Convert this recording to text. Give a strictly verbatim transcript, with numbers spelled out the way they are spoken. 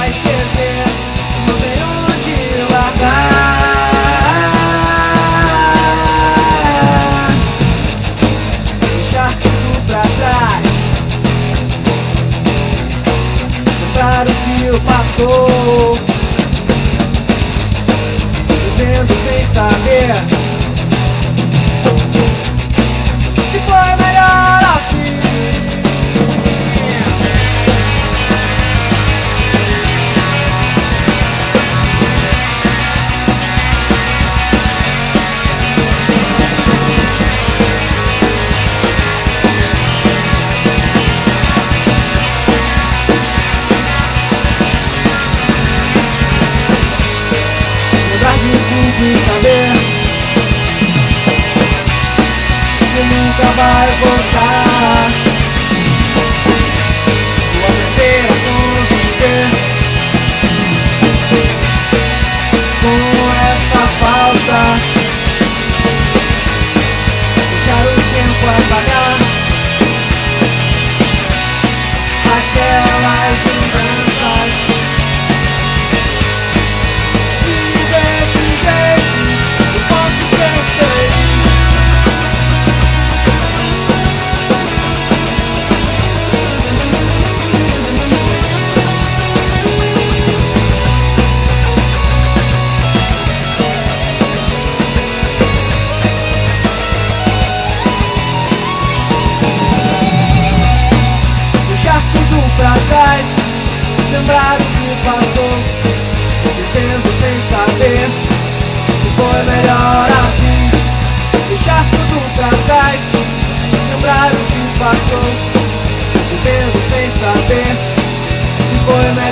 vai esquecer, não tem onde largar. Deixar tudo pra trás, lembrar o que passou, vivendo sem saber se foi melhor assim. Lembrar de tudo e saber que nunca vai voltar. Vou aprender a conviver com essa falta, deixar o tempo apagar aquelas lembranças. E desse jeito eu posso ser feliz. Deixar tudo pra trás, lembrar o que passou, vivendo sem saber se foi melhor assim. Deixar tudo pra trás, lembrar o que passou, vivendo sem saber se foi melhor.